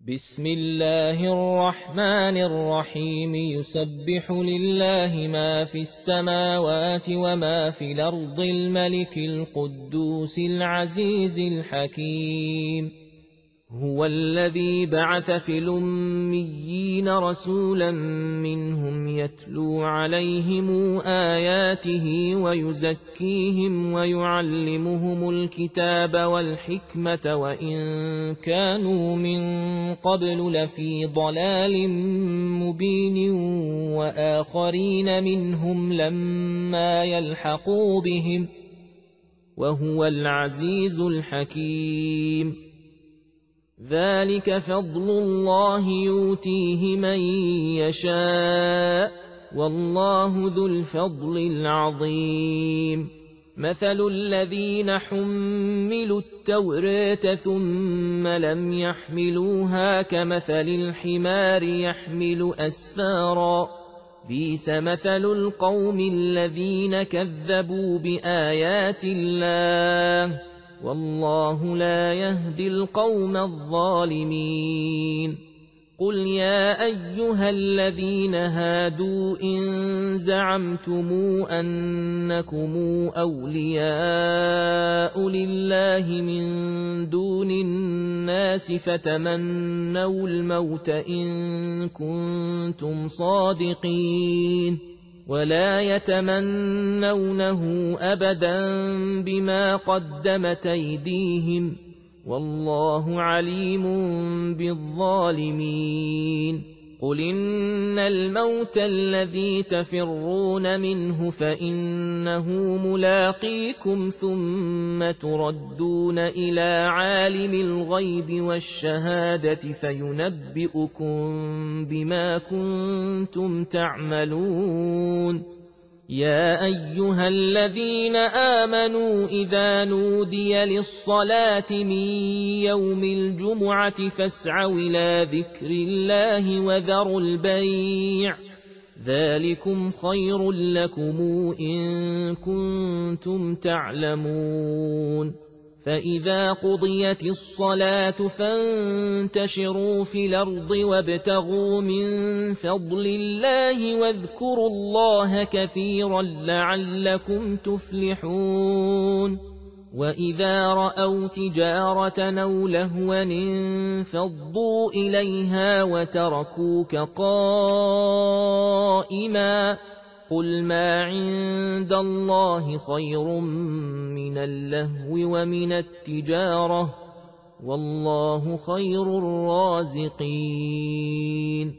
بسم الله الرحمن الرحيم يسبح لله ما في السماوات وما في الأرض الملك القدوس العزيز الحكيم هو الذي بعث في الأميين رسولا منهم يتلو عليهم آياته ويزكيهم ويعلمهم الكتاب والحكمة وإن كانوا من قبل لفي ضلال مبين وآخرين منهم لما يلحقوا بهم وهو العزيز الحكيم ذلك فضل الله يؤتيه من يشاء والله ذو الفضل العظيم مثل الذين حملوا التوراة ثم لم يحملوها كمثل الحمار يحمل أسفارا بئس مثل القوم الذين كذبوا بآيات الله والله لا يهدي القوم الظالمين قل يا أيها الذين هادوا إن زعمتم أنكم أولياء لله من دون الناس فتمنوا الموت إن كنتم صادقين ولا يتمنونه أبدا بما قدمت أيديهم والله عليم بالظالمين قل إن الموت الذي تفرون منه فإنه ملاقيكم ثم تردون إلى عالم الغيب والشهادة فينبئكم بما كنتم تعملون يا أيها الذين آمنوا إذا نودي للصلاة من يوم الجمعة فاسعوا إلى ذكر الله وذروا البيع ذلكم خير لكم إن كنتم تعلمون فإذا قضيت الصلاة فانتشروا في الأرض وابتغوا من فضل الله واذكروا الله كثيرا لعلكم تفلحون وإذا رأوا تجارة أو لهوا انفضوا إليها وتركوك قائما قل ما عند الله خير من اللهو ومن التجارة والله خير الرازقين